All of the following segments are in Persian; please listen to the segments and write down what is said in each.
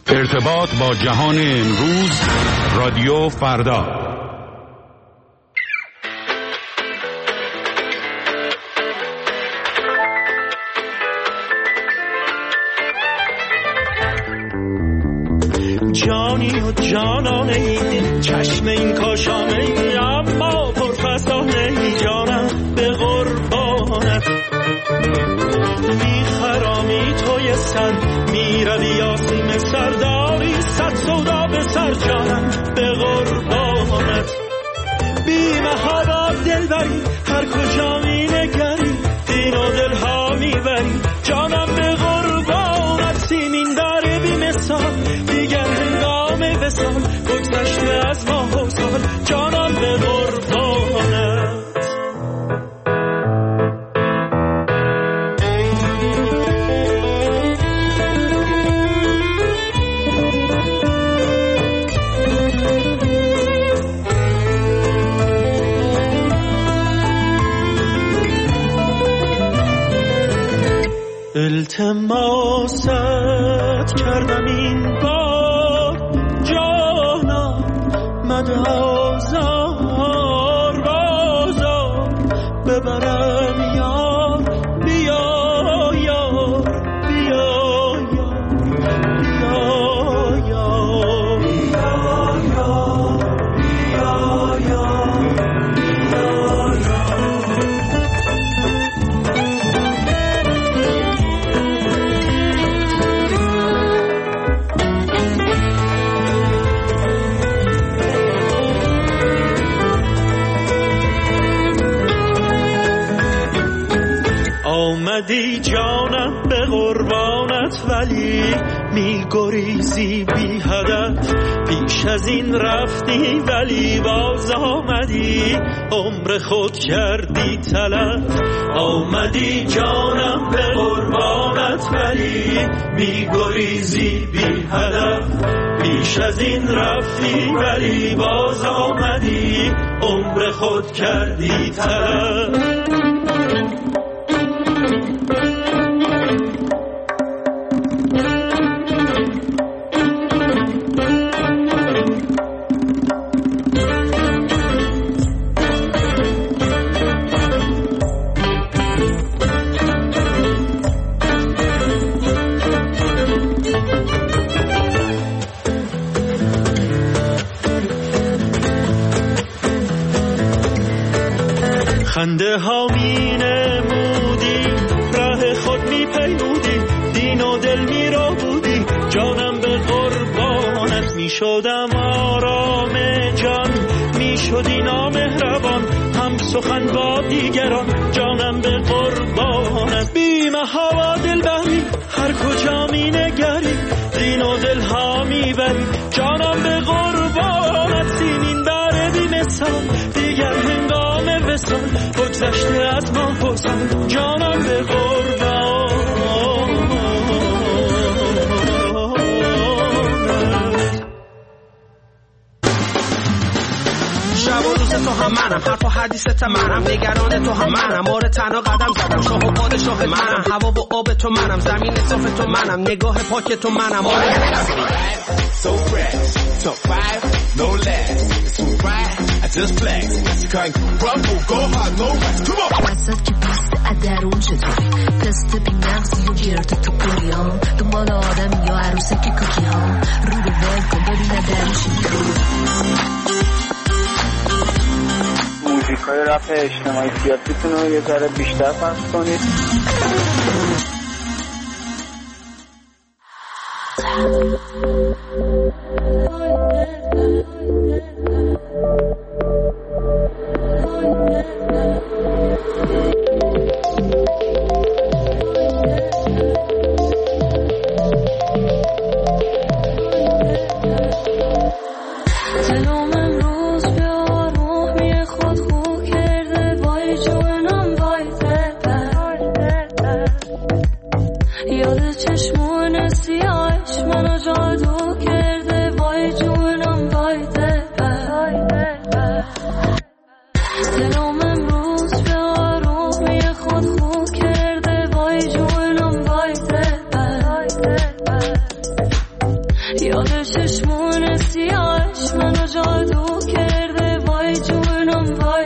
ارتباط با جهان امروز، رادیو فردا. جانی و جانانه ای، چشم این کاشانه ای، اما پرفسانه ای، جانم به قربانت. میخرامی توی سر، میروی آسیم سرداری، صد سودا به سر، جانم به قربانت. بیمه با دل بری، هر کجا می نگری، دین و دل ها میبری، جانم به قربانت. سیمین داره بیمثال، دیگر هنگام وصال، بگذشته از ماه و سال، جانم به قربانت. التماست کردم این بار، جانم مده آزار، بازار ببرم یار، بیا یار، بیا یار، بیا یار، بیا یار، بیا یار، بیا یار. آمدی جانم به قربانت، ولی میگریزی بی هدف. پیش از این رفتی ولی باز آمدی، عمر خود کردی تلف. آمدی جانم به قربانت، ولی میگریزی بی هدف. پیش از این رفتی ولی باز آمدی، عمر خود کردی تلف. خنده ها می نمودی، راه خود می پیمودی، دین و دل می رو بودی، جانم به قربانت. می شدم آرام جان، می شدی نامهربان، هم سخن با دیگران، جانم به قربانت. بیمه ها دل بری، هر کجا می نگری، دین و دل ها می بری، جانم به قربانت. سیمین داره بی مثال، دیگر هنگام وصال، بگذشته از ما فسان، جانم به قربانت. شب و روز تو هم منم، حرف و حدیثت منم، نگران تو هم منم، آره تنها قدم زدم، شاه و پادشاه منم، هوا و آب تو منم، زمین صاف تو منم، نگاه پاک تو منم، آره. So fresh, top 5, no less. It's too bright, I just flex. You can't rumble, go hard, no rest. Come on. وسط که پست ادرون چطوری، تست بی مغزی و گرد تو پولی ها، دنبال آدم یا عروسه که کوکی ها، رو رو ول کن ببین ادرونشی میکنی. موزیکای رپ اجتماعی سیاسیتون رو یه ذره بیشتر پخش کنید. منو جادو کرده، وای جونم وای دلبر. یاد چشمون سیاهش منو جادو کرده وای جونم وای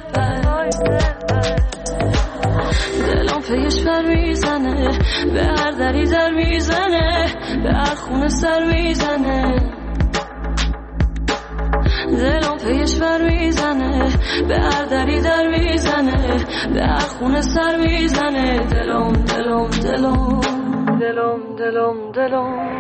دلم پیش بر میزنه به هر دری در میزنه به هر خونه سر میزنه دلم پیش بر میزنه به هر دری در میزنه به هر خونه سر میزنه دلم دلم دلم دلم دلم دلم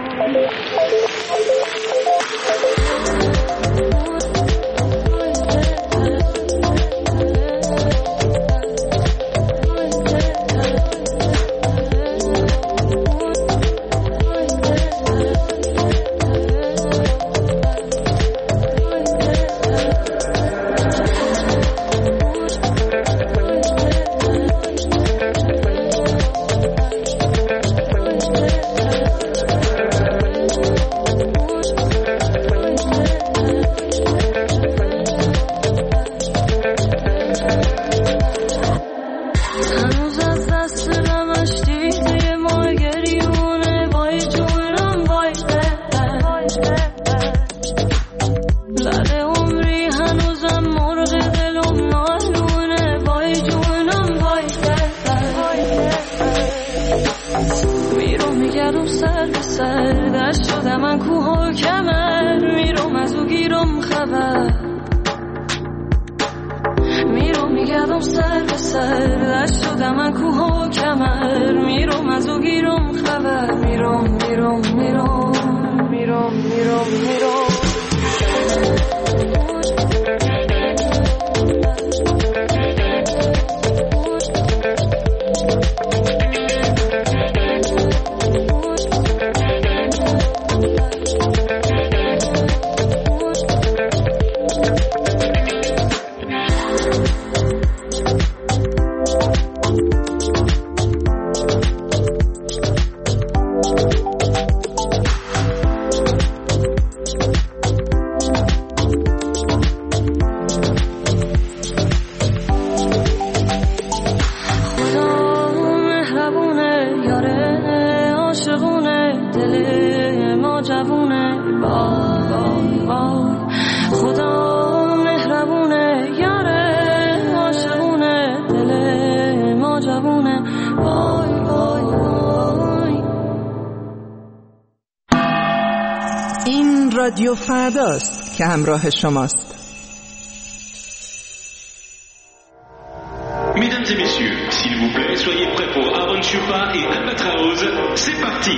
رادیو فرداست که همراه شماست. Mesdames et messieurs, s'il vous plaît, soyez prêts pour Aaron Chupa et Albatraoz. C'est parti!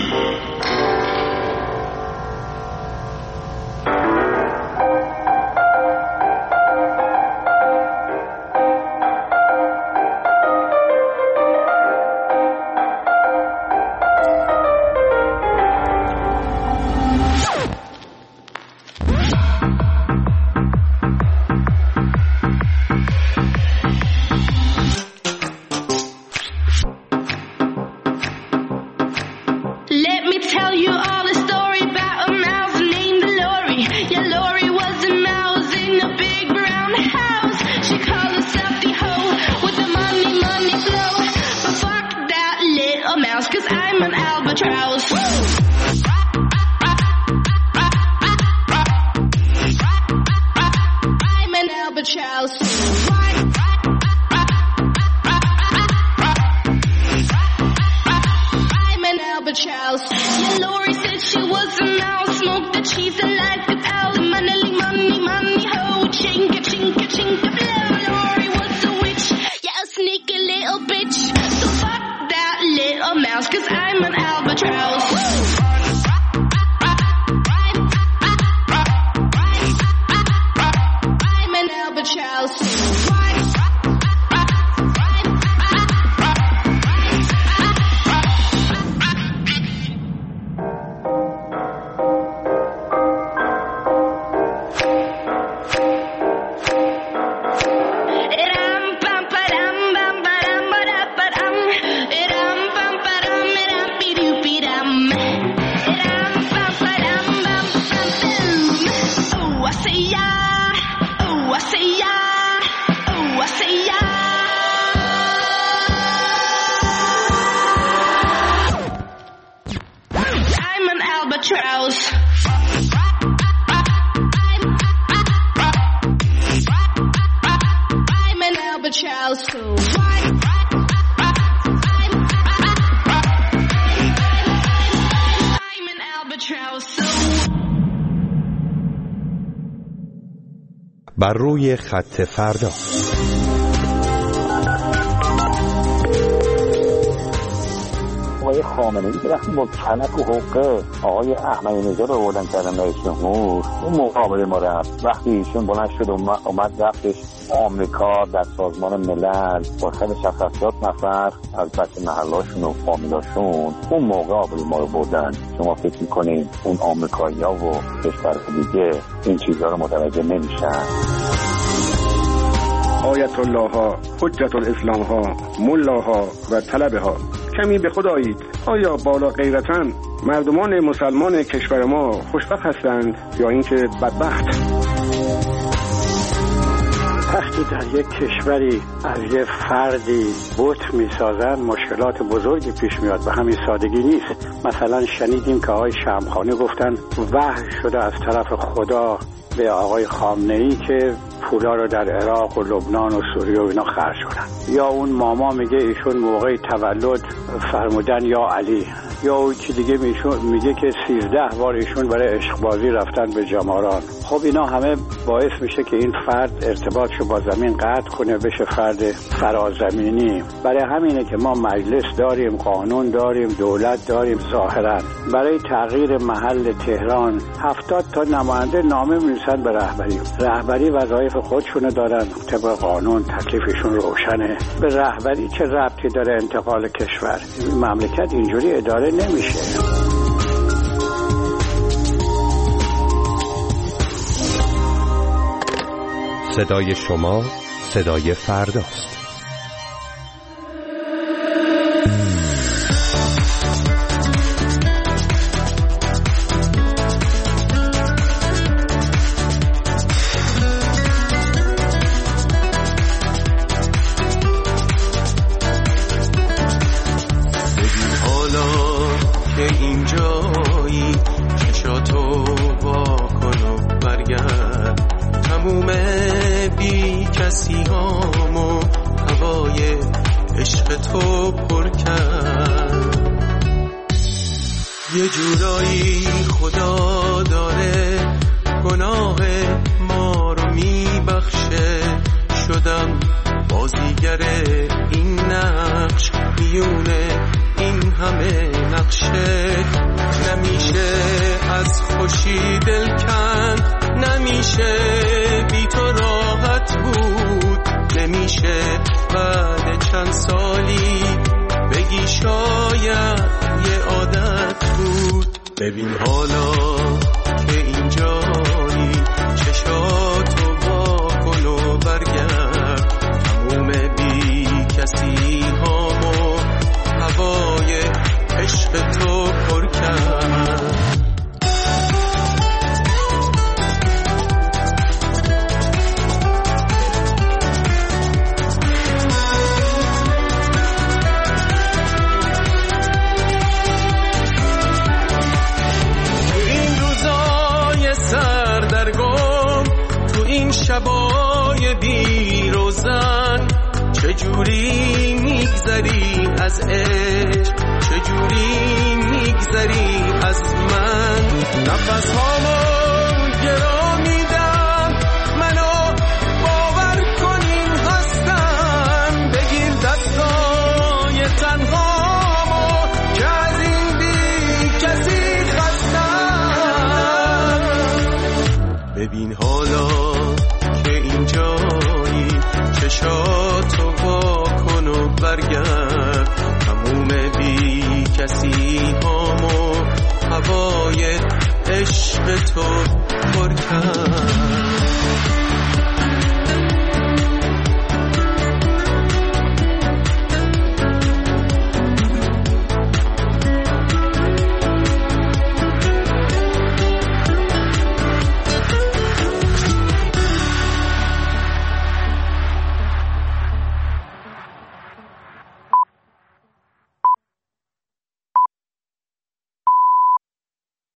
albatross. بر روی خط فردا. آقای خامنه‌ای که وقتی با کلک و حقه آقای احمدی نژاد رو آوردن کردن رئیس جمهور، اون مقابله ما رفت. وقتی ایشون بلند شد اومد رفتش آمریکا در سازمان ملل با 170 نفر از بچه محلاشون و فامیلاشون، اون موقع آقای ما رو بردن. شما فکر میکنین اون آمریکایی‌ها و کشور دیگه این چیزها رو متوجه نمیشن؟ آیت الله ها، حجت الاسلام ها، ملا ها و طلبه ها، کمی به خود آیید. آیا بالا غیرتن مردمان مسلمان کشور ما خوشبخت هستند یا اینکه بدبخت؟ وقتی در یک کشوری از یک فردی بت میسازن مشکلات بزرگی پیش میاد. به همین سادگی نیست. مثلا شنیدیم که آقای شمخانی گفتن وحی شده از طرف خدا به آقای خامنه‌ای که پولا رو در عراق و لبنان و سوریه و اینا خرج کنن. یا اون ماما میگه ایشون موقع تولد فرمودن یا علی. یا اون چی دیگه میگه که 13 بار ایشون برای عشقبازی رفتن به جماران. خب اینا همه باعث میشه که این فرد ارتباطشو با زمین قطع کنه، بشه فرد فرازمینی. برای همینه که ما مجلس داریم، قانون داریم، دولت داریم. ظاهرا برای تغییر محل تهران 70 تا نماینده نامه می‌نویسن به رهبری. رهبری وظایف خودشونو دارن، طبق قانون تکلیفشون روشنه. به رهبری چه ربطی داره انتقال کشور؟ مملکت اینجوری اداره نمیشه. صدای شما صدای فرداست. یه جورایی خدا داره گناه ما رو میبخشه. شدم بازیگر این نقش، میونه این همه نقشه. نمیشه از خوشی دل کند، نمیشه بی تو راحت بود. نمیشه بعد چند سالی بگی شاید یه عادت بود. ببین حالا که اینجایی چشاتو وا کن و برگرد. تموم بی کسی هامو هوای عشق تو پر کرد. شبای بی روزن چجوری میگذری از عشق، چجوری میگذری از من. نفس هامو گرا میدم، منو باور کنین هستم. بگیر دستای تنهامو که از این بی کسی خستم. ببین حالا اینجایی چشاتو وا کن و برگرد. تموم بی کسی هامو هوای عشق تو پر کرد.